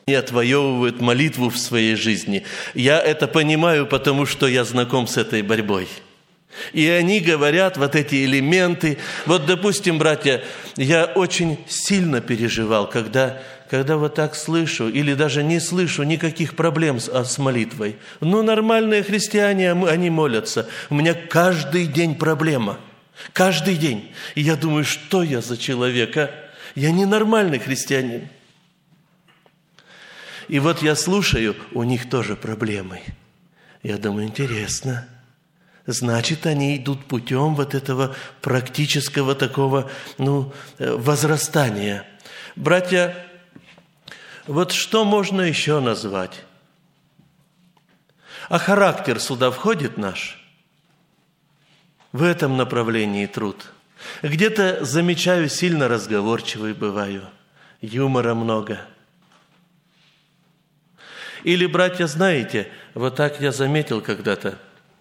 и отвоевывают молитву в своей жизни. Я это понимаю, потому что я знаком с этой борьбой. И они говорят вот эти элементы. Вот, допустим, братья, я очень сильно переживал, когда вот так слышу или даже не слышу никаких проблем с молитвой. Ну, нормальные христиане, они молятся. У меня каждый день проблема. Каждый день. И я думаю, что я за человек, а? Я ненормальный христианин. И вот я слушаю, у них тоже проблемы. Я думаю, интересно. Значит, они идут путем вот этого практического такого, возрастания. Братья, вот что можно еще назвать? А характер сюда входит наш? В этом направлении труд. Где-то, замечаю, сильно разговорчивый бываю. Юмора много. Или, братья, знаете, вот так я заметил когда-то.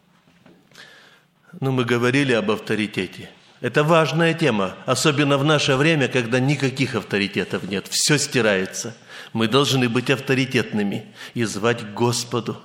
Мы говорили об авторитете. Это важная тема, особенно в наше время, когда никаких авторитетов нет. Все стирается. Мы должны быть авторитетными и звать к Господу.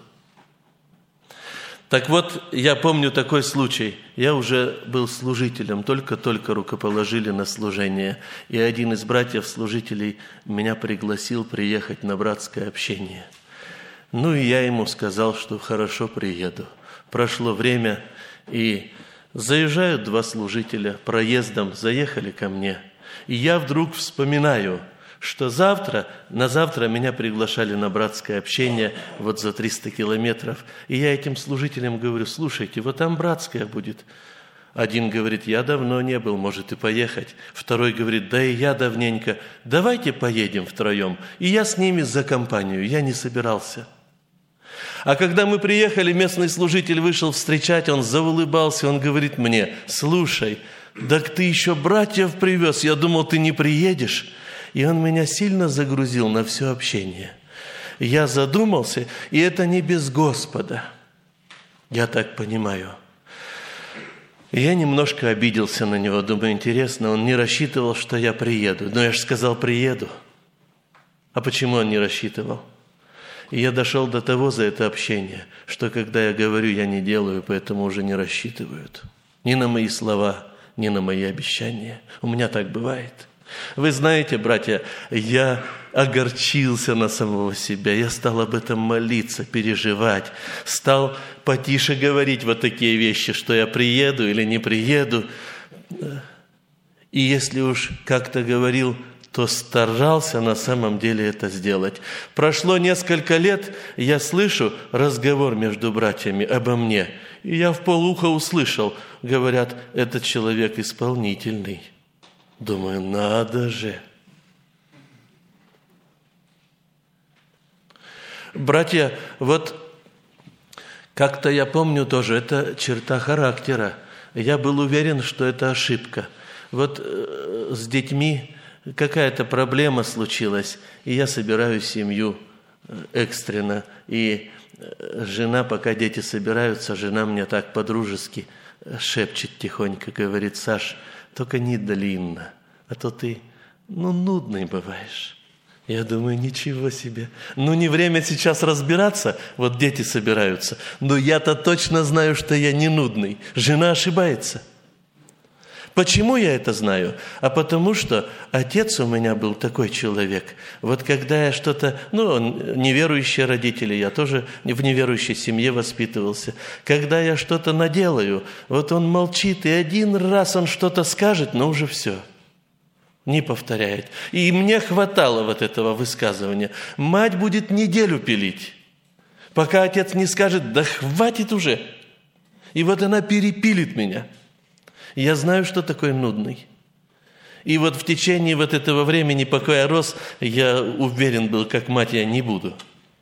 Так вот, я помню такой случай. Я уже был служителем, только-только рукоположили на служение. И один из братьев-служителей меня пригласил приехать на братское общение. И я ему сказал, что хорошо приеду. Прошло время, и заезжают два служителя, проездом заехали ко мне. И я вдруг вспоминаю, что на завтра меня приглашали на братское общение вот за 300 километров. И я этим служителям говорю, слушайте, вот там братское будет. Один говорит, я давно не был, может и поехать. Второй говорит, да и я давненько. Давайте поедем втроем. И я с ними за компанию, я не собирался. А когда мы приехали, местный служитель вышел встречать, он заулыбался, он говорит мне, слушай, так ты еще братьев привез, я думал, ты не приедешь. И он меня сильно загрузил на все общение. Я задумался, и это не без Господа. Я так понимаю. И я немножко обиделся на него, думаю, интересно, он не рассчитывал, что я приеду. Но я же сказал, приеду. А почему он не рассчитывал? И я дошел до того за это общение, что когда я говорю, я не делаю, поэтому уже не рассчитывают. Ни на мои слова, ни на мои обещания. У меня так бывает. Вы знаете, братья, я огорчился на самого себя. Я стал об этом молиться, переживать. Стал потише говорить вот такие вещи, что я приеду или не приеду. И если уж как-то говорил, то старался на самом деле это сделать. Прошло несколько лет, я слышу разговор между братьями обо мне. И я вполуха услышал, говорят, этот человек исполнительный. Думаю, надо же. Братья, вот как-то я помню тоже, это черта характера. Я был уверен, что это ошибка. Вот с детьми какая-то проблема случилась, и я собираю семью экстренно. И жена, пока дети собираются, жена мне так по-дружески шепчет тихонько, говорит, Саш, только не длинно, а то ты, нудный бываешь. Я думаю, ничего себе. Не время сейчас разбираться, вот дети собираются. Но я-то точно знаю, что я не нудный. Жена ошибается. Почему я это знаю? А потому что отец у меня был такой человек. Вот когда я что-то, неверующие родители, я тоже в неверующей семье воспитывался. Когда я что-то наделаю, вот он молчит, и один раз он что-то скажет, но уже все. Не повторяет. И мне хватало вот этого высказывания. Мать будет неделю пилить, пока отец не скажет, да хватит уже. И вот она перепилит меня. Я знаю, что такое нудный. И вот в течение вот этого времени, пока я рос, я уверен был, как мать я не буду.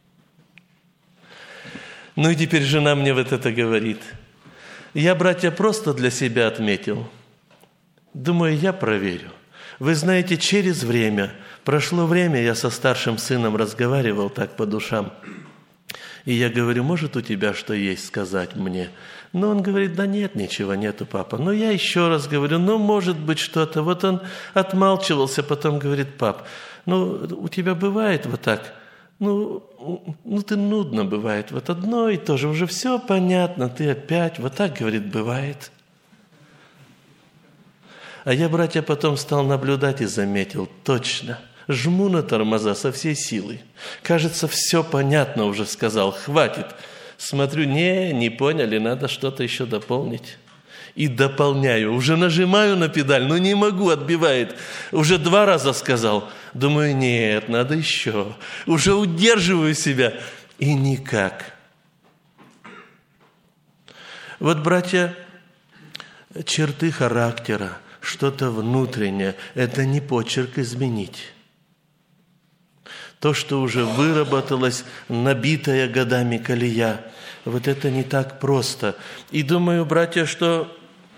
И теперь жена мне вот это говорит. Я, братья, просто для себя отметил. Думаю, я проверю. Вы знаете, через время, прошло время, я со старшим сыном разговаривал так по душам. И я говорю, может, у тебя что есть сказать мне? Но он говорит, да нет, ничего нету, папа. Я еще раз говорю, может быть что-то. Вот он отмалчивался, потом говорит, пап, у тебя бывает вот так, Ну, ты нудно бывает. Вот одно и то же, уже все понятно, ты опять, вот так, говорит, бывает. А я, братья, потом стал наблюдать и заметил, точно, жму на тормоза со всей силой. Кажется, все понятно уже сказал, хватит. Смотрю, не поняли, надо что-то еще дополнить. И дополняю, уже нажимаю на педаль, но не могу, отбивает. Уже 2 раза сказал. Думаю, нет, надо еще. Уже удерживаю себя. И никак. Вот, братья, черты характера, что-то внутреннее, это не почерк изменить. То, что уже выработалось, набитая годами колея, вот это не так просто. И думаю, братья, что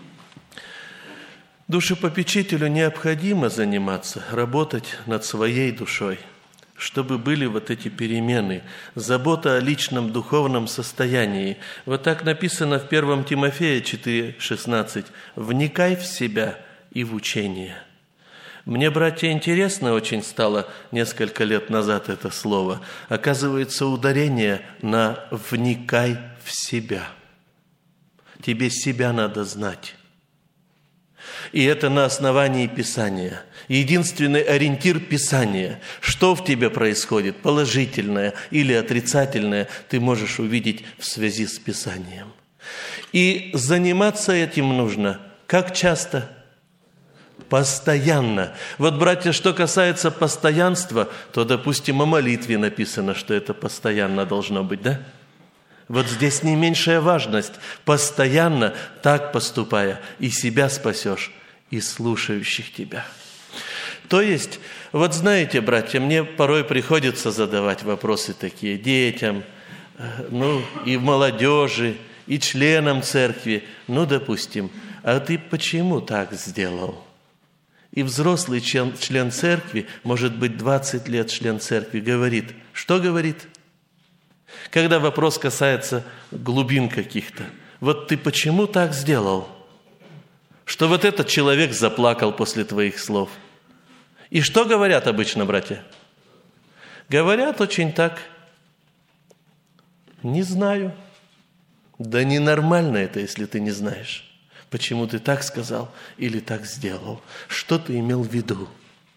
душепопечителю необходимо заниматься, работать над своей душой, чтобы были вот эти перемены, забота о личном духовном состоянии. Вот так написано в 1 Тимофея 4,16. «Вникай в себя и в учение». Мне, братья, интересно очень стало несколько лет назад это слово. Оказывается, ударение на «вникай в себя». Тебе себя надо знать. И это на основании Писания. Единственный ориентир Писания. Что в тебе происходит, положительное или отрицательное, ты можешь увидеть в связи с Писанием. И заниматься этим нужно. Как часто? Постоянно. Вот, братья, что касается постоянства, то, допустим, о молитве написано, что это постоянно должно быть, да? Вот здесь не меньшая важность. Постоянно так поступая, и себя спасешь, и слушающих тебя. То есть, вот знаете, братья, мне порой приходится задавать вопросы такие детям, и молодежи, и членам церкви. Допустим, а ты почему так сделал? И взрослый член церкви, может быть, 20 лет член церкви, говорит. Что говорит? Когда вопрос касается глубин каких-то. Вот ты почему так сделал? Что вот этот человек заплакал после твоих слов. И что говорят обычно, братья? Говорят очень так. Не знаю. Да ненормально это, если ты не знаешь. Почему ты так сказал или так сделал? Что ты имел в виду?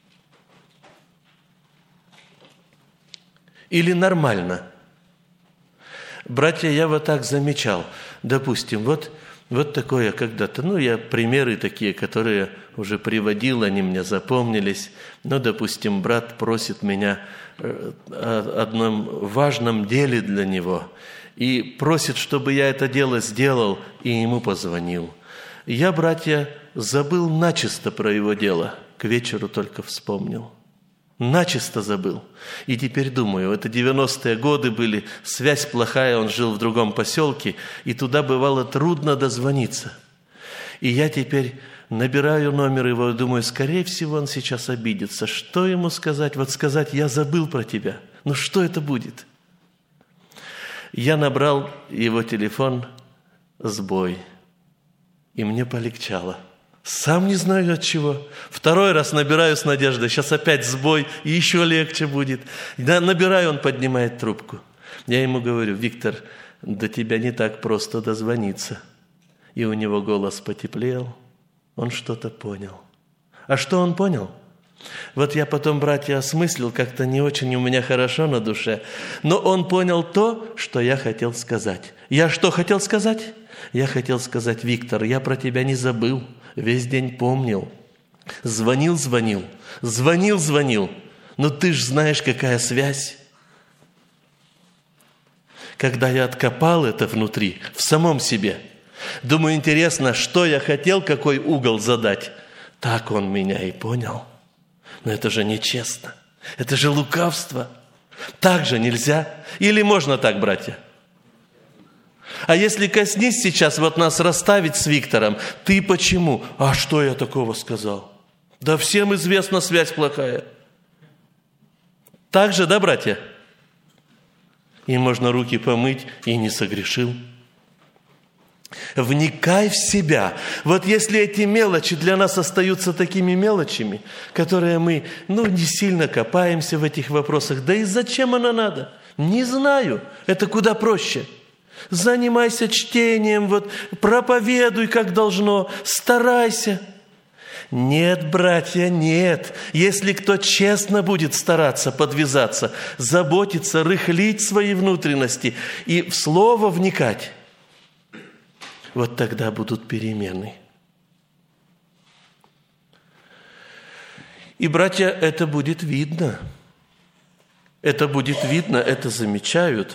Или нормально? Братья, я вот так замечал. Допустим, вот такое когда-то, я примеры такие, которые уже приводил, они мне запомнились. Допустим, брат просит меня о одном важном деле для него и просит, чтобы я это дело сделал, и ему позвонил. Я, братья, забыл начисто про его дело, к вечеру только вспомнил. Начисто забыл. И теперь думаю, это 90-е годы были, связь плохая, он жил в другом поселке, и туда бывало трудно дозвониться. И я теперь набираю номер его, думаю, скорее всего, он сейчас обидится. Что ему сказать? Вот сказать, я забыл про тебя. Что это будет? Я набрал его телефон, сбой. И мне полегчало. Сам не знаю от чего. 2 раз набираю с надеждой. Сейчас опять сбой, и еще легче будет. Набираю, он поднимает трубку. Я ему говорю, Виктор, до тебя не так просто дозвониться. И у него голос потеплел. Он что-то понял. А что он понял? Вот я потом, братья, осмыслил, как-то не очень у меня хорошо на душе. Но он понял то, что я хотел сказать. Я что хотел сказать? Я хотел сказать, Виктор, я про тебя не забыл, весь день помнил. Звонил. Но ты ж знаешь, какая связь. Когда я откопал это внутри, в самом себе, думаю, интересно, что я хотел, какой угол задать. Так он меня и понял. Но это же нечестно, это же лукавство. Так же нельзя. Или можно так, братья? А если коснись сейчас нас расставить с Виктором, ты почему? А что я такого сказал? Да всем известна, связь плохая. Так же, да, братья? И можно руки помыть, и не согрешил. Вникай в себя. Вот если эти мелочи для нас остаются такими мелочами, которые мы, не сильно копаемся в этих вопросах, да и зачем оно надо? Не знаю. Это куда проще. Занимайся чтением, проповедуй, как должно, старайся. Нет, братья, нет. Если кто честно будет стараться, подвязаться, заботиться, рыхлить свои внутренности и в Слово вникать, вот тогда будут перемены. И, братья, это будет видно. Это будет видно, это замечают.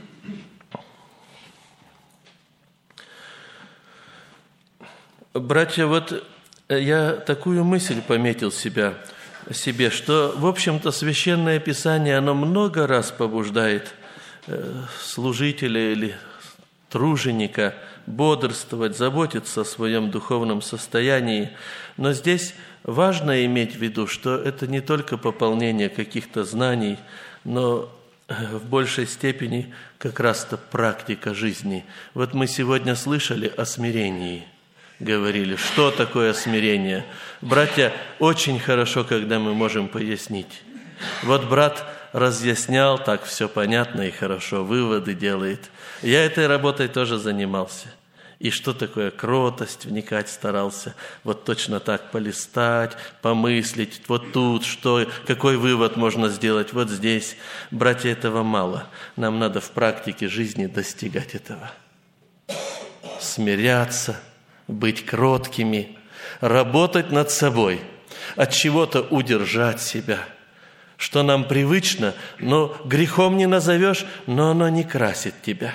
Братья, я такую мысль пометил себе, что, в общем-то, Священное Писание, оно много раз побуждает служителя или труженика бодрствовать, заботиться о своем духовном состоянии. Но здесь важно иметь в виду, что это не только пополнение каких-то знаний, но в большей степени как раз-то практика жизни. Мы сегодня слышали о смирении, говорили, что такое смирение. Братья, очень хорошо, когда мы можем пояснить. Брат разъяснял, так все понятно и хорошо, выводы делает. Я этой работой тоже занимался. И что такое кротость, вникать старался. Точно так полистать, помыслить. Тут, какой вывод можно сделать, здесь. Братья, этого мало. Нам надо в практике жизни достигать этого. Смиряться, быть кроткими, работать над собой, от чего-то удержать себя. Что нам привычно, но грехом не назовешь, но оно не красит тебя.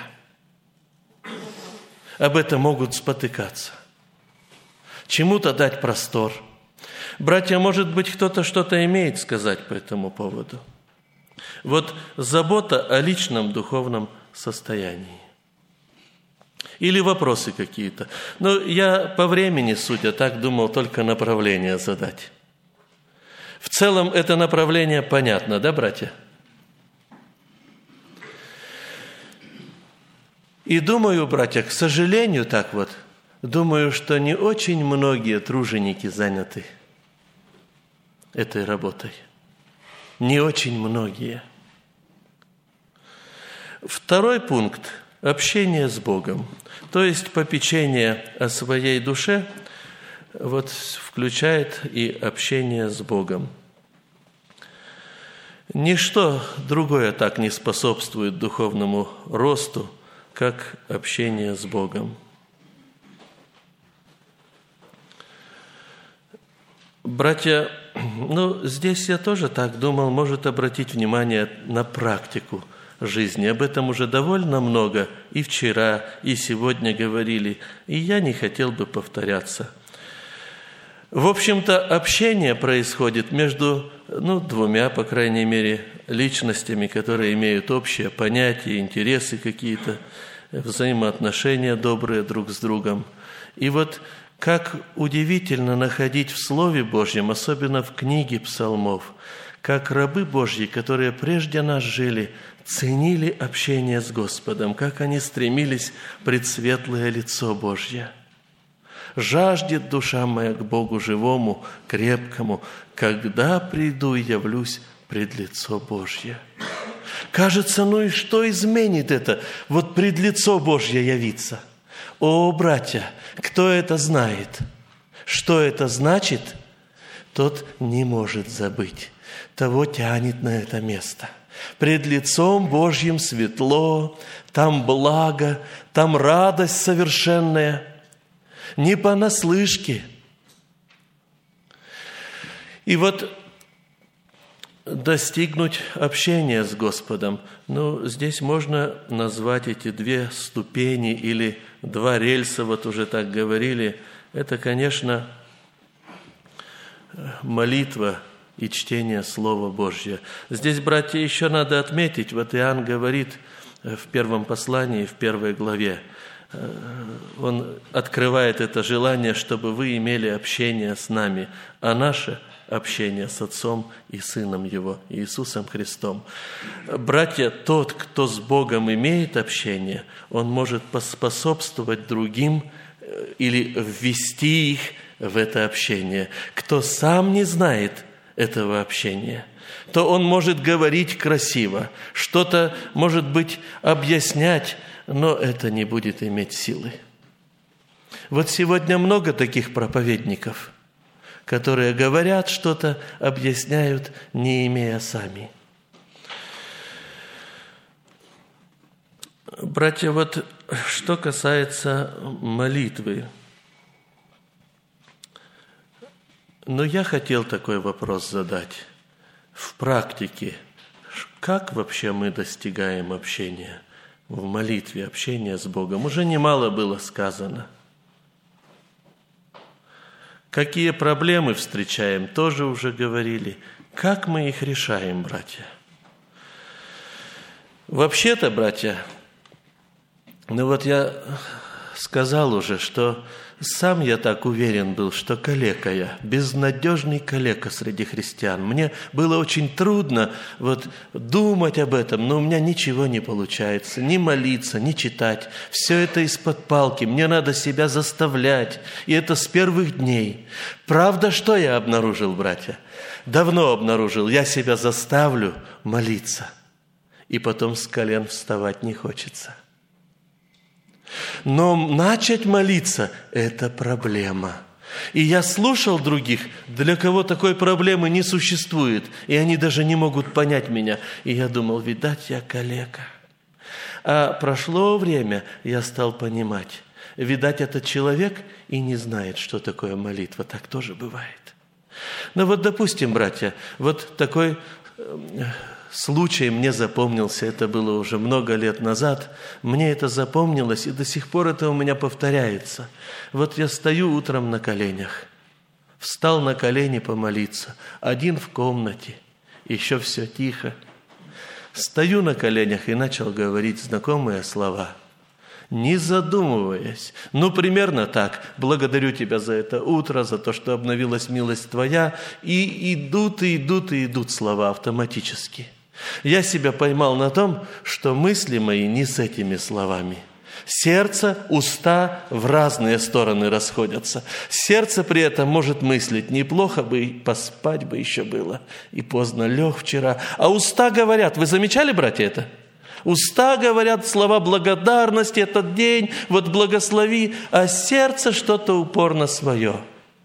Об этом могут спотыкаться. Чему-то дать простор. Братья, может быть, кто-то что-то имеет сказать по этому поводу. Забота о личном духовном состоянии. Или вопросы какие-то. Я по времени, судя, так думал, только направление задать. В целом это направление понятно, да, братья? И думаю, братья, к сожалению, думаю, что не очень многие труженики заняты этой работой. Не очень многие. Второй пункт – общение с Богом. То есть попечение о своей душе включает и общение с Богом. Ничто другое так не способствует духовному росту, как общение с Богом. Братья, здесь я тоже так думал, может обратить внимание на практику жизни. Об этом уже довольно много и вчера, и сегодня говорили, и я не хотел бы повторяться. В общем-то, общение происходит между, двумя, по крайней мере, личностями, которые имеют общее понятие, интересы какие-то, взаимоотношения добрые друг с другом. И как удивительно находить в Слове Божьем, особенно в книге Псалмов, как рабы Божьи, которые прежде нас жили, ценили общение с Господом, как они стремились пред светлое лицо Божье. «Жаждет душа моя к Богу живому, крепкому, когда приду и явлюсь пред лицо Божье». Кажется, и что изменит это, пред лицо Божье явиться? О, братья, кто это знает? Что это значит? Тот не может забыть, того тянет на это место. Пред лицом Божьим светло, там благо, там радость совершенная, не понаслышке. И достигнуть общения с Господом. Здесь можно назвать эти две ступени или два рельса, уже так говорили. Это, конечно, молитва и чтение Слова Божьего. Здесь, братья, еще надо отметить, Иоанн говорит в первом послании, в 1 главе, он открывает это желание, чтобы вы имели общение с нами, а наше общение с Отцом и Сыном Его, Иисусом Христом. Братья, тот, кто с Богом имеет общение, он может поспособствовать другим или ввести их в это общение. Кто сам не знает этого общения, то он может говорить красиво, что-то, может быть, объяснять, но это не будет иметь силы. Вот сегодня много таких проповедников, которые говорят что-то, объясняют, не имея сами. Братья, вот что касается молитвы, но я хотел такой вопрос задать. В практике, как вообще мы достигаем общения в молитве, общения с Богом? Уже немало было сказано. Какие проблемы встречаем, тоже уже говорили. Как мы их решаем, братья? Вообще-то, братья, вот я сказал уже, что сам я так уверен был, что калека я, безнадежный калека среди христиан. Мне было очень трудно думать об этом, но у меня ничего не получается, ни молиться, ни читать. Все это из-под палки, мне надо себя заставлять, и это с первых дней. Правда, что я обнаружил, братья? Давно обнаружил, я себя заставлю молиться, и потом с колен вставать не хочется. Но начать молиться – это проблема. И я слушал других, для кого такой проблемы не существует, и они даже не могут понять меня. И я думал, видать, я калека. А прошло время, я стал понимать, видать, этот человек и не знает, что такое молитва. Так тоже бывает. Но вот, допустим, братья, вот такой случай мне запомнился, это было уже много лет назад, мне это запомнилось, и до сих пор это у меня повторяется. Вот я стою утром на коленях, встал на колени помолиться, один в комнате, еще все тихо. Стою на коленях и начал говорить знакомые слова, не задумываясь. Примерно так. Благодарю Тебя за это утро, за то, что обновилась милость Твоя. И идут слова автоматически. Я себя поймал на том, что мысли мои не с этими словами. Сердце, уста в разные стороны расходятся. Сердце при этом может мыслить, неплохо бы и поспать бы еще было. И поздно лег вчера. А уста говорят, вы замечали, братья, это? Уста говорят слова благодарности, этот день, благослови, а сердце что-то упорно свое.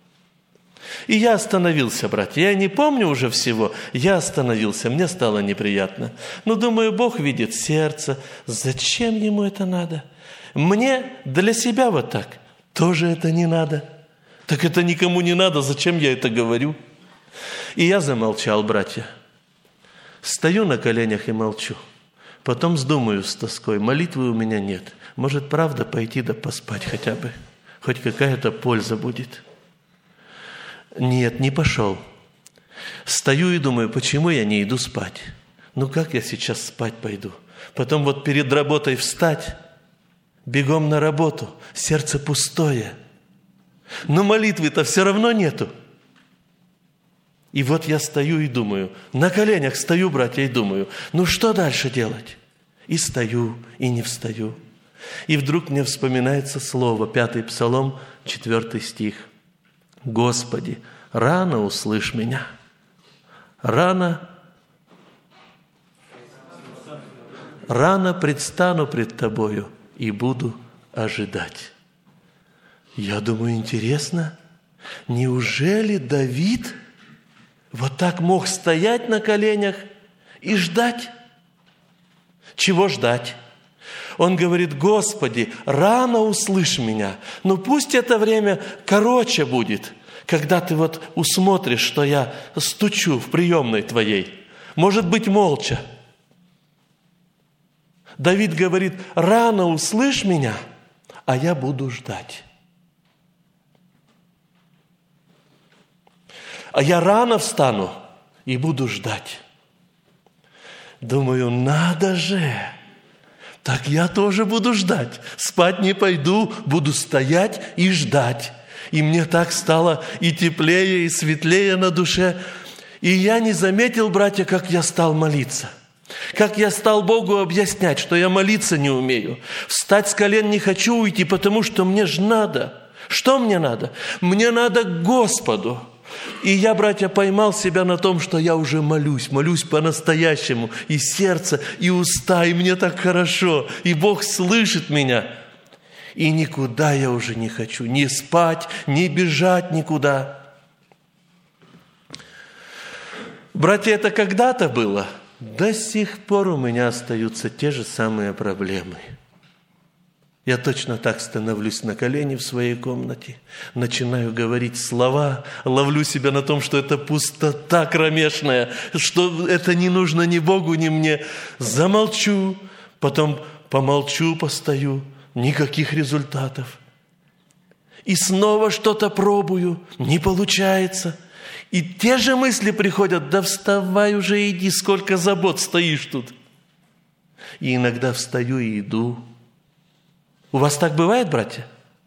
И я остановился, братья, я не помню уже всего, я остановился, мне стало неприятно. Думаю, Бог видит сердце, зачем Ему это надо? Мне для себя так тоже это не надо. Так это никому не надо, зачем я это говорю? И я замолчал, братья. Стою на коленях и молчу. Потом думаю с тоской, молитвы у меня нет. Может, правда, пойти да поспать хотя бы? Хоть какая-то польза будет. Нет, не пошел. Стою и думаю, почему я не иду спать? Как я сейчас спать пойду? Потом перед работой встать, бегом на работу, сердце пустое. Но молитвы-то все равно нету. И я стою и думаю, на коленях стою, братья, и думаю, что дальше делать? И стою, и не встаю. И вдруг мне вспоминается слово, 5 Псалом, 4 стих. «Господи, рано услышь меня, рано предстану пред Тобою и буду ожидать». Я думаю, интересно, неужели Давид так мог стоять на коленях и ждать? Чего ждать? Он говорит, Господи, рано услышь меня. Пусть это время короче будет, когда Ты усмотришь, что я стучу в приемной Твоей. Может быть, молча. Давид говорит, рано услышь меня, а я буду ждать. А я рано встану и буду ждать. Думаю, надо же. Так я тоже буду ждать. Спать не пойду, буду стоять и ждать. И мне так стало и теплее, и светлее на душе. И я не заметил, братья, как я стал молиться. Как я стал Богу объяснять, что я молиться не умею. Встать с колен не хочу уйти, потому что мне же надо. Что мне надо? Мне надо к Господу. И я, братья, поймал себя на том, что я уже молюсь по-настоящему. И сердце, и уста, и мне так хорошо. И Бог слышит меня. И никуда я уже не хочу. Ни спать, ни бежать никуда. Братья, это когда-то было. До сих пор у меня остаются те же самые проблемы. Я точно так становлюсь на колени в своей комнате, начинаю говорить слова, ловлю себя на том, что это пустота кромешная, что это не нужно ни Богу, ни мне. Замолчу, потом помолчу, постою, никаких результатов. И снова что-то пробую, не получается. И те же мысли приходят: да вставай уже, иди, сколько забот стоишь тут. И иногда встаю и иду. У вас так бывает, братья?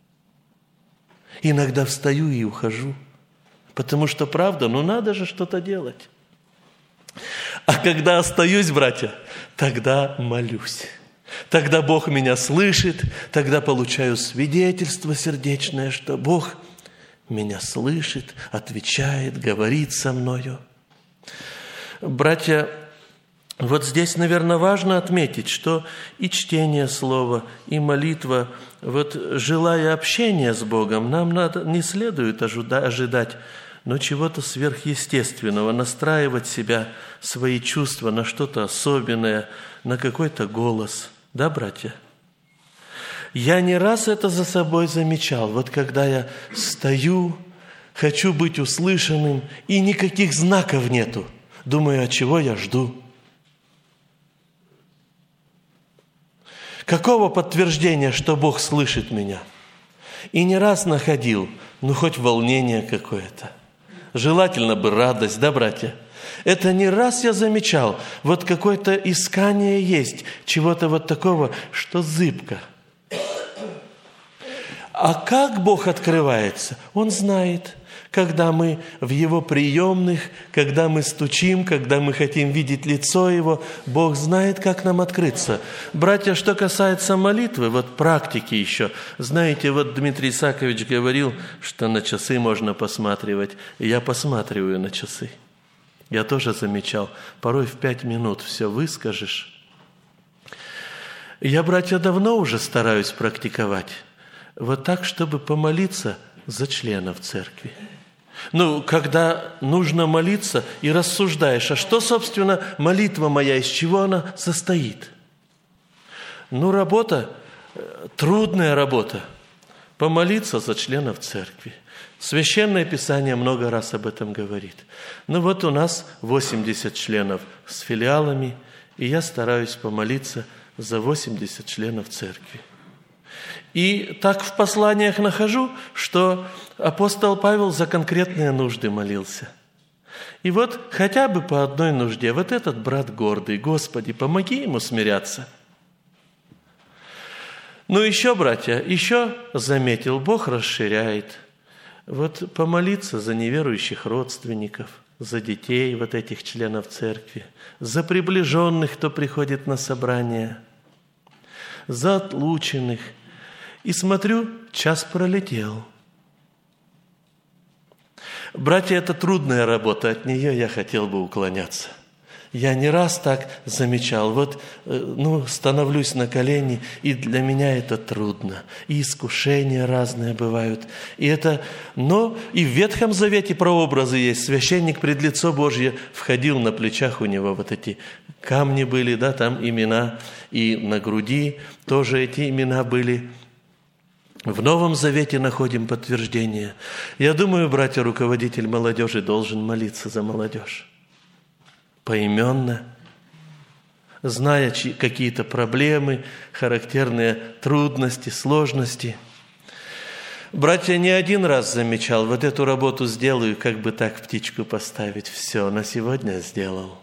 Иногда встаю и ухожу. Потому что, правда, надо же что-то делать. А когда остаюсь, братья, тогда молюсь. Тогда Бог меня слышит, тогда получаю свидетельство сердечное, что Бог меня слышит, отвечает, говорит со мною. Братья, вот здесь, наверное, важно отметить, что и чтение слова, и молитва, вот желая общения с Богом, нам не следует ожидать, чего-то сверхъестественного, настраивать себя, свои чувства на что-то особенное, на какой-то голос. Да, братья? Я не раз это за собой замечал. Вот когда я стою, хочу быть услышанным, и никаких знаков нету. Думаю, чего я жду? Какого подтверждения, что Бог слышит меня? И не раз находил, хоть волнение какое-то. Желательно бы радость, да, братья? Это не раз я замечал, вот какое-то искание есть, чего-то вот такого, что зыбко. А как Бог открывается? Он знает, когда мы в Его приемных, когда мы стучим, когда мы хотим видеть лицо Его, Бог знает, как нам открыться. Братья, что касается молитвы, вот практики еще. Знаете, вот Дмитрий Исаакович говорил, что на часы можно посматривать. И я посматриваю на часы. Я тоже замечал, порой в 5 минут все выскажешь. Я, братья, давно уже стараюсь практиковать. Вот так, чтобы помолиться за членов церкви. Когда нужно молиться и рассуждаешь, а что, собственно, молитва моя, из чего она состоит? Работа, трудная работа. Помолиться за членов церкви. Священное Писание много раз об этом говорит. Вот у нас 80 членов с филиалами, и я стараюсь помолиться за 80 членов церкви. И так в посланиях нахожу, что апостол Павел за конкретные нужды молился. И вот хотя бы по одной нужде, вот этот брат гордый, Господи, помоги ему смиряться. Еще, братья, еще заметил, Бог расширяет. Вот помолиться за неверующих родственников, за детей вот этих членов церкви, за приближенных, кто приходит на собрание, за отлученных. И смотрю, час пролетел. Братья, это трудная работа, от нее я хотел бы уклоняться. Я не раз так замечал. Становлюсь на колени, и для меня это трудно. И искушения разные бывают. И это, и в Ветхом Завете прообразы есть. Священник пред лицо Божье входил, на плечах у него вот эти камни были, да, там имена. И на груди тоже эти имена были. В Новом Завете находим подтверждение. Я думаю, братья, руководитель молодежи должен молиться за молодежь. Поименно, зная какие-то проблемы, характерные трудности, сложности. Братья, не один раз замечал, вот эту работу сделаю, как бы так птичку поставить. Все, на сегодня сделал.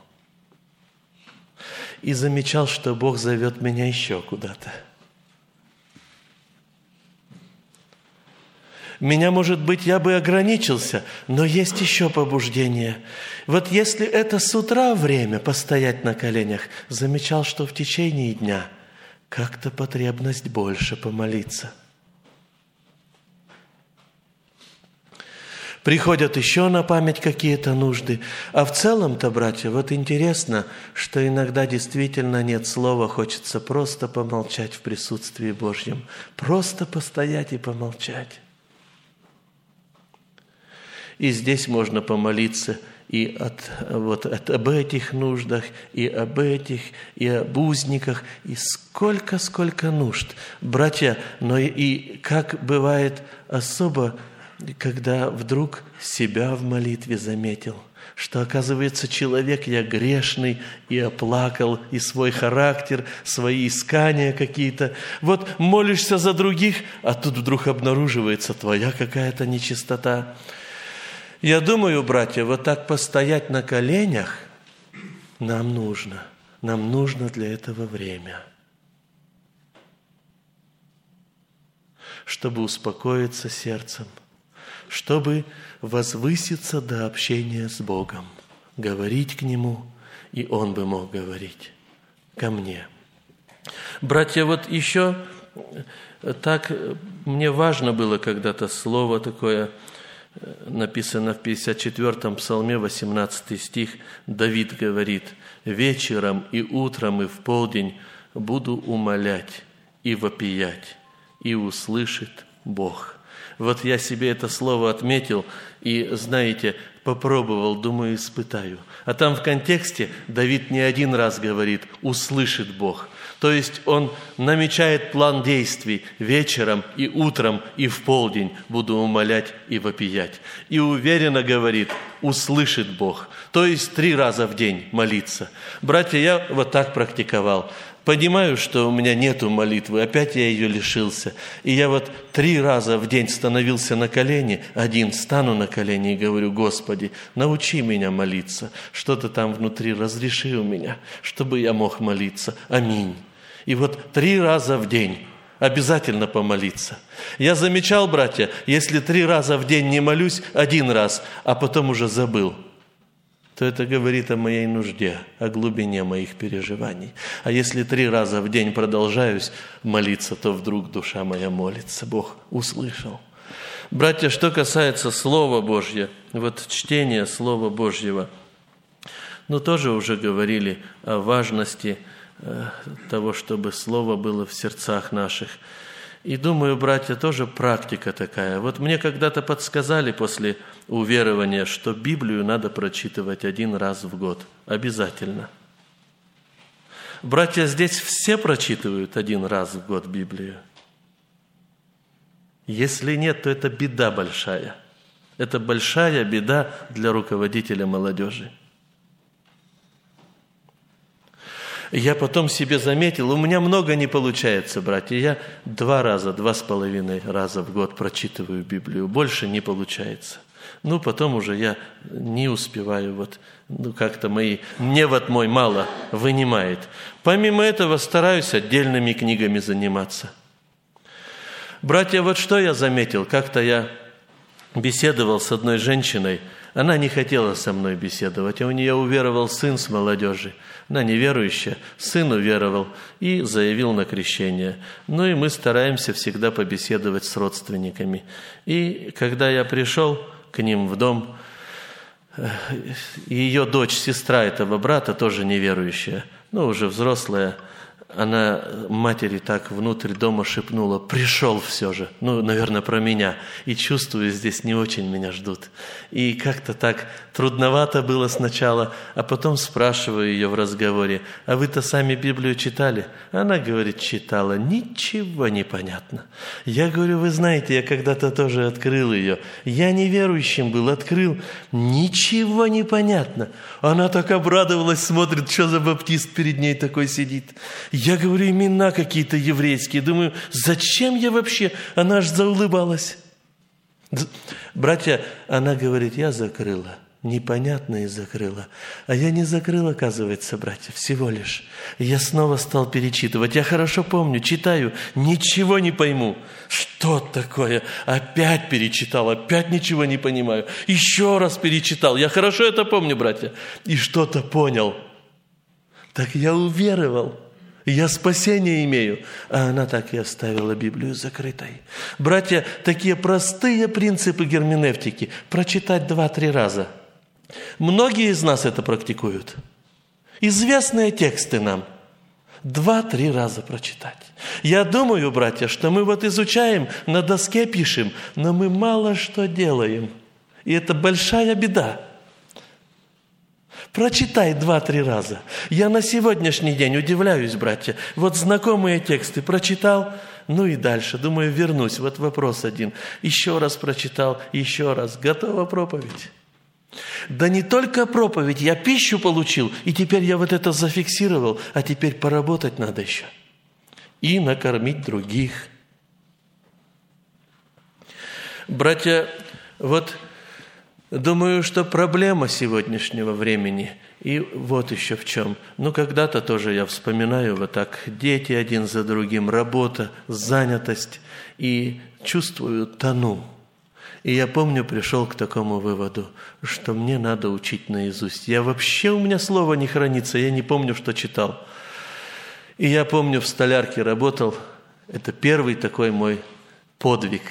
И замечал, что Бог зовет меня еще куда-то. меня, может быть, я бы ограничился, но есть еще побуждение. Вот если это с утра время постоять на коленях, замечал, что в течение дня как-то потребность больше помолиться. Приходят еще на память какие-то нужды. А в целом-то, братья, вот интересно, что иногда действительно нет слова, хочется просто помолчать в присутствии Божьем. Просто постоять и помолчать. И здесь можно помолиться и об этих нуждах, и об этих, и об узниках, и сколько нужд. Братья, но и как бывает особо, когда вдруг себя в молитве заметил, что, оказывается, человек я грешный, и оплакал и свой характер, свои искания какие-то. Вот молишься за других, а тут вдруг обнаруживается твоя какая-то нечистота. Я думаю, братья, вот так постоять на коленях нам нужно. Нам нужно для этого время, чтобы успокоиться сердцем, чтобы возвыситься до общения с Богом, говорить к Нему, и Он бы мог говорить ко мне. Братья, вот еще так мне важно было когда-то слово такое, написано в 54-м псалме, 18 стих, Давид говорит: «Вечером и утром и в полдень буду умолять и вопиять, и услышит Бог». Вот я себе это слово отметил и, знаете, попробовал, думаю, испытаю. А там в контексте Давид не один раз говорит «услышит Бог». То есть он намечает план действий: вечером и утром и в полдень буду умолять и вопиять. И уверенно говорит «услышит Бог». То есть 3 раза в день молиться. Братья, я вот так практиковал. Понимаю, что у меня нету молитвы, опять я ее лишился. И я вот 3 раза в день становился на колени, один стану на колени и говорю: Господи, научи меня молиться, что-то там внутри разреши у меня, чтобы я мог молиться. Аминь. И вот 3 раза в день обязательно помолиться. Я замечал, братья, если 3 раза в день не молюсь, 1 раз, а потом уже забыл, то это говорит о моей нужде, о глубине моих переживаний. А если 3 раза в день продолжаюсь молиться, то вдруг душа моя молится. Бог услышал. Братья, что касается Слова Божьего, вот чтение Слова Божьего, тоже уже говорили о важности того, чтобы Слово было в сердцах наших. И думаю, братья, тоже практика такая. Вот мне когда-то подсказали после уверования, что Библию надо прочитывать 1 раз в год. Обязательно. Братья, здесь все прочитывают 1 раз в год Библию. Если нет, то это беда большая. Это большая беда для руководителя молодежи. Я потом себе заметил, у меня много не получается, братья. Я 2,5 раза в год прочитываю Библию. Больше не получается. Потом уже я не успеваю. Как-то невод мой мало вынимает. Помимо этого стараюсь отдельными книгами заниматься. Братья, вот что я заметил. Как-то я беседовал с одной женщиной. Она не хотела со мной беседовать, а у нее уверовал сын с молодежи. Она неверующая, сын уверовал и заявил на крещение. И мы стараемся всегда побеседовать с родственниками. И когда я пришел к ним в дом, ее дочь, сестра этого брата, тоже неверующая, уже взрослая, она матери так внутрь дома шепнула: «Пришел все же». Наверное, про меня. И чувствую, здесь не очень меня ждут. И как-то так трудновато было сначала, а потом спрашиваю ее в разговоре: «А вы-то сами Библию читали?» Она говорит: «Читала». Ничего не понятно. Я говорю: «Вы знаете, я когда-то тоже открыл ее. Я неверующим был, открыл. Ничего не понятно». Она так обрадовалась, смотрит, что за баптист перед ней такой сидит. Я говорю: имена какие-то еврейские. Думаю, зачем я вообще? Она аж заулыбалась. Братья, она говорит: я закрыла. непонятно и закрыла. А я не закрыл, оказывается, братья, всего лишь. Я снова стал перечитывать. Я хорошо помню, читаю, ничего не пойму. Что такое? Опять перечитал, опять ничего не понимаю. Еще раз перечитал. Я хорошо это помню, братья. И что-то понял. Так я уверовал. Я спасение имею. А она так и оставила Библию закрытой. Братья, такие простые принципы герменевтики. Прочитать 2-3 раза. Многие из нас это практикуют. Известные тексты нам 2-3 раза прочитать. Я думаю, братья, что мы вот изучаем, на доске пишем, но мы мало что делаем. И это большая беда. Прочитай 2-3 раза. Я на сегодняшний день удивляюсь, братья. Вот знакомые тексты прочитал, ну и дальше. Думаю, вернусь. Вот вопрос один. Еще раз прочитал, еще раз. Готова проповедь. Да не только проповедь, я пищу получил, и теперь я вот это зафиксировал, а теперь поработать надо еще. И накормить других. Братья, вот думаю, что проблема сегодняшнего времени, и вот еще в чем. Ну, когда-то тоже я вспоминаю вот так, дети один за другим, работа, занятость, и чувствую, тону. И я помню, пришел к такому выводу, что мне надо учить наизусть. У меня слово не хранится, я не помню, что читал. И я помню, в столярке работал, это первый такой мой подвиг.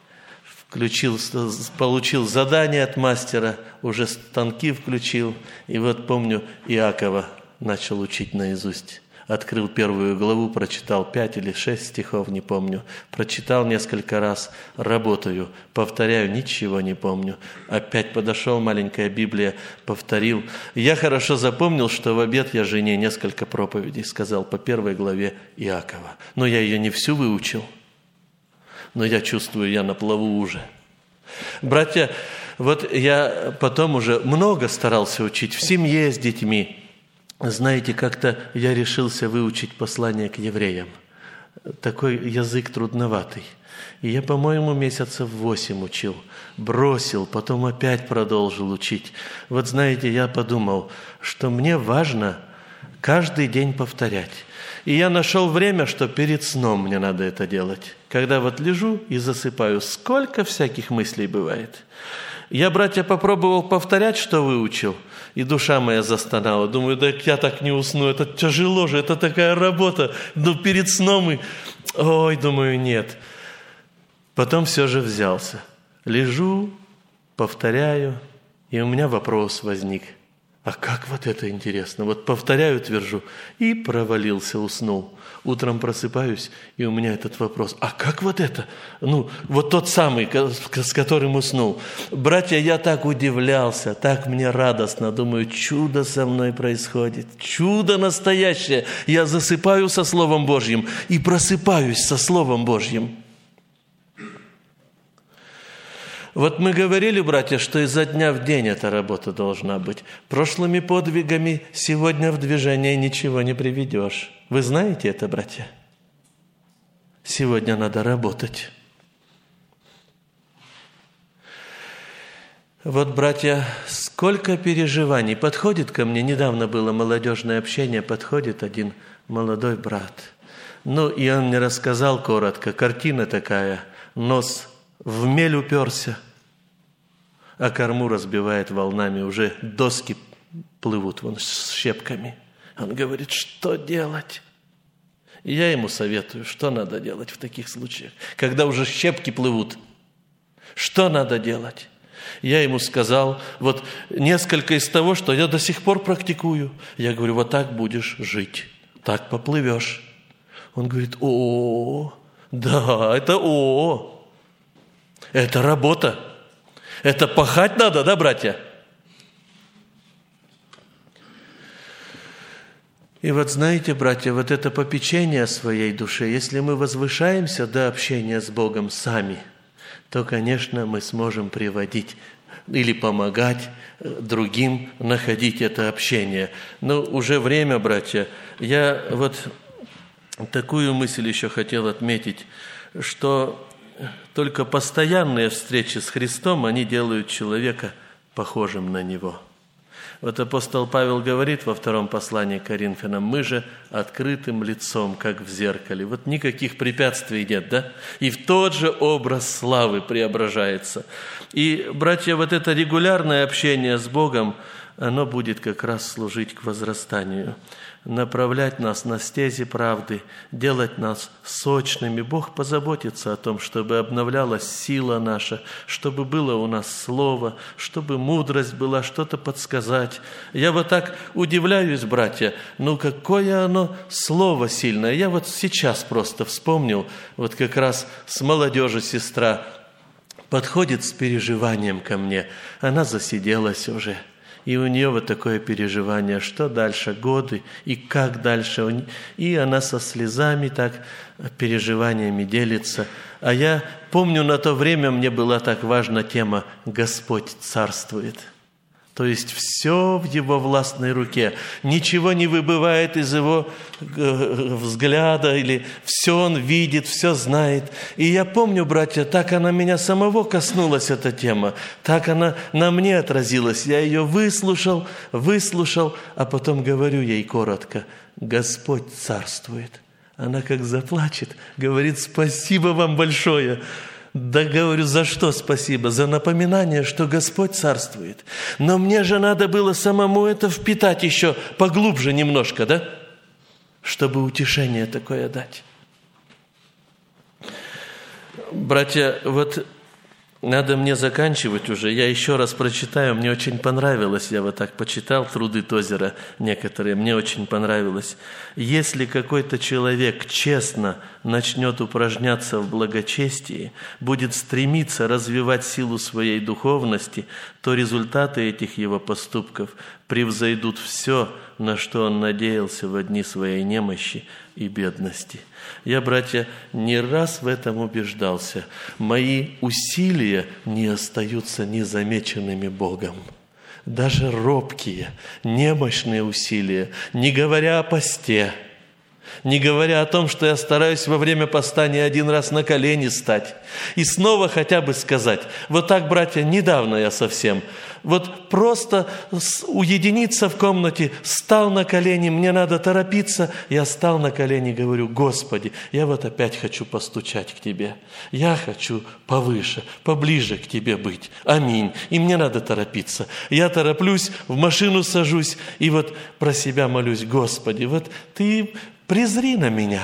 Получил задание от мастера, уже станки включил. И вот помню, Иакова начал учить наизусть. Открыл 1 главу, прочитал 5 или 6 стихов, не помню. Прочитал несколько раз, работаю, повторяю, ничего не помню. Опять подошел, маленькая Библия, повторил. Я хорошо запомнил, что в обед я жене несколько проповедей сказал по 1 главе Иакова. Но я ее не всю выучил, но я чувствую, я на плаву уже. Братья, вот я потом уже много старался учить в семье с детьми. Знаете, как-то я решился выучить послание к евреям. Такой язык трудноватый. И я, по-моему, месяцев 8 учил. Бросил, потом опять продолжил учить. Вот знаете, я подумал, что мне важно каждый день повторять. И я нашел время, что перед сном мне надо это делать. Когда вот лежу и засыпаю, сколько всяких мыслей бывает. Я, братья, попробовал повторять, что выучил, и душа моя застонала. Думаю, да я так не усну, это тяжело же, это такая работа. Но перед сном и... Ой, думаю, нет. Потом все же взялся. Лежу, повторяю, и у меня вопрос возник. А как вот это интересно? Вот повторяю, твержу, и провалился, уснул. Утром просыпаюсь, и у меня этот вопрос. А как вот это? Ну, вот тот самый, с которым уснул. Братья, я так удивлялся, так мне радостно. Думаю, чудо со мной происходит. Чудо настоящее. Я засыпаю со Словом Божьим и просыпаюсь со Словом Божьим. Вот мы говорили, братья, что изо дня в день эта работа должна быть. Прошлыми подвигами сегодня в движение ничего не приведешь. Вы знаете это, братья? Сегодня надо работать. Вот, братья, сколько переживаний. Подходит ко мне, недавно было молодежное общение, подходит один молодой брат. Ну, и он мне рассказал коротко, картина такая, нос в мель уперся, а корму разбивает волнами, уже доски плывут вон с щепками. Он говорит, что делать? И я ему советую, что надо делать в таких случаях, когда уже щепки плывут. Что надо делать? Я ему сказал, вот несколько из того, что я до сих пор практикую. Я говорю, вот так будешь жить, так поплывешь. Он говорит, да, это это работа. Это пахать надо, да, братья? И вот знаете, братья, вот это попечение о своей душе, если мы возвышаемся до общения с Богом сами, то, конечно, мы сможем приводить или помогать другим находить это общение. Но уже время, братья, я вот такую мысль еще хотел отметить, что только постоянные встречи с Христом, они делают человека похожим на Него. Вот апостол Павел говорит во 2 послании к Коринфянам: мы же открытым лицом, как в зеркале. Вот никаких препятствий нет, да? И в тот же образ славы преображается. И, братья, вот это регулярное общение с Богом, оно будет как раз служить к возрастанию, направлять нас на стези правды, делать нас сочными. Бог позаботится о том, чтобы обновлялась сила наша, чтобы было у нас слово, чтобы мудрость была, что-то подсказать. Я вот так удивляюсь, братья, какое оно слово сильное. Я вот сейчас просто вспомнил, вот как раз с молодежи сестра подходит с переживанием ко мне. Она засиделась уже. И у нее вот такое переживание, что дальше, годы, и как дальше. И она со слезами так, переживаниями делится. А я помню, на то время мне была так важна тема «Господь царствует». То есть все в Его властной руке. Ничего не выбывает из Его взгляда, или все Он видит, все знает. И я помню, братья, так она меня самого коснулась, эта тема. Так она на мне отразилась. Я ее выслушал, а потом говорю ей коротко: «Господь царствует». Она как заплачет, говорит: «Спасибо вам большое». Да, говорю, за что спасибо? За напоминание, что Господь царствует. Но мне же надо было самому это впитать еще поглубже немножко, да? Чтобы утешение такое дать. Братья, вот надо мне заканчивать уже. Я еще раз прочитаю. Мне очень понравилось. Я вот так почитал труды Тозера некоторые. Мне очень понравилось. Если какой-то человек честно начнет упражняться в благочестии, будет стремиться развивать силу своей духовности, то результаты этих его поступков превзойдут все, на что он надеялся в дни своей немощи и бедности. Я, братья, не раз в этом убеждался. Мои усилия не остаются незамеченными Богом. Даже робкие, немощные усилия, не говоря о посте, не говоря о том, что я стараюсь во время поста не один раз на колени стать. И снова хотя бы сказать: вот так, братья, недавно я совсем, вот просто уединиться в комнате, стал на колени, мне надо торопиться, я стал на колени, говорю: Господи, я вот опять хочу постучать к Тебе, я хочу повыше, поближе к Тебе быть, аминь, и мне надо торопиться. Я тороплюсь, в машину сажусь, и вот про себя молюсь: Господи, вот Ты презри на меня.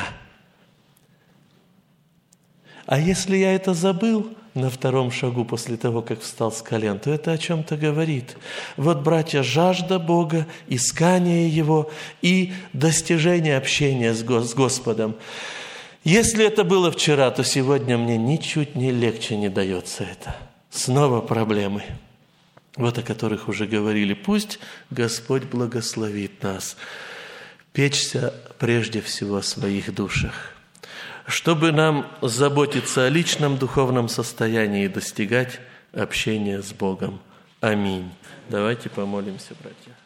А если я это забыл на 2 шагу после того, как встал с колен, то это о чем-то говорит. Вот, братья, жажда Бога, искание Его и достижение общения с Господом. Если это было вчера, то сегодня мне ничуть не легче не дается это. Снова проблемы, вот о которых уже говорили. Пусть Господь благословит нас печься прежде всего о своих душах, чтобы нам заботиться о личном духовном состоянии и достигать общения с Богом. Аминь. Давайте помолимся, братья.